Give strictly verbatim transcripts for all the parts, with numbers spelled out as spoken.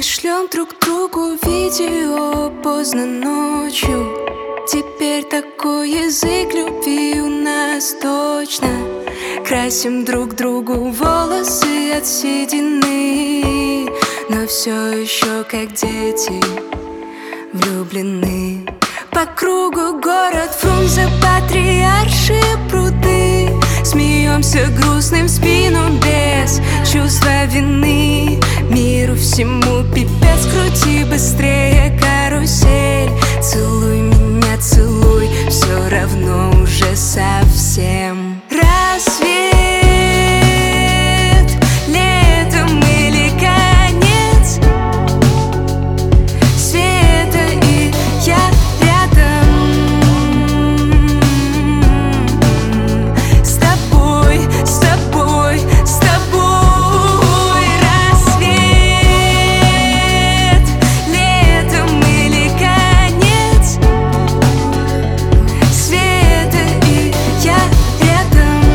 шлем друг другу видео поздно ночью. Теперь такой язык любви у нас точно. Красим друг другу волосы от седины, но все еще как дети влюблены. По кругу город Фрунзе, Патриаршие пруды. Смеемся грустным в спину без чувства вины. Миру всему пипец, крути быстрее карусель. Целуй меня, целуй, все равно уже совсем. Рассвет, летом или конец света, и я рядом с тобой, с тобой, с тобой. Рассвет, летом или конец света, и я рядом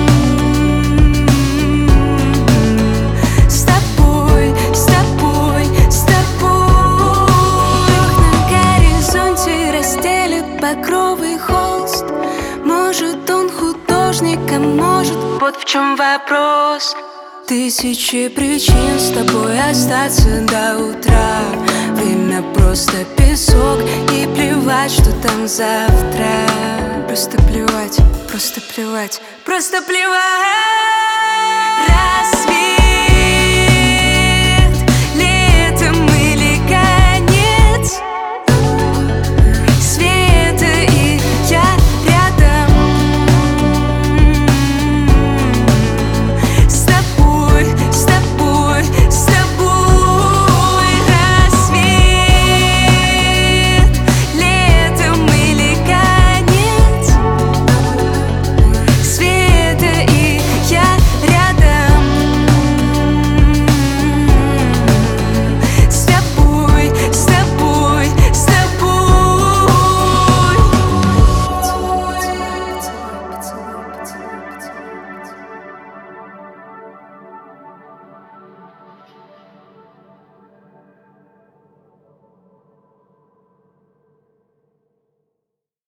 с тобой, с тобой, с тобой. На горизонте расстелит багровый холст. Может, он художник, а может, вот в чем вопрос. Тысячи причин с тобой остаться до утра. Время просто песок, и плевать, что там завтра. Просто плевать, просто плевать, просто плевать. Рассвет.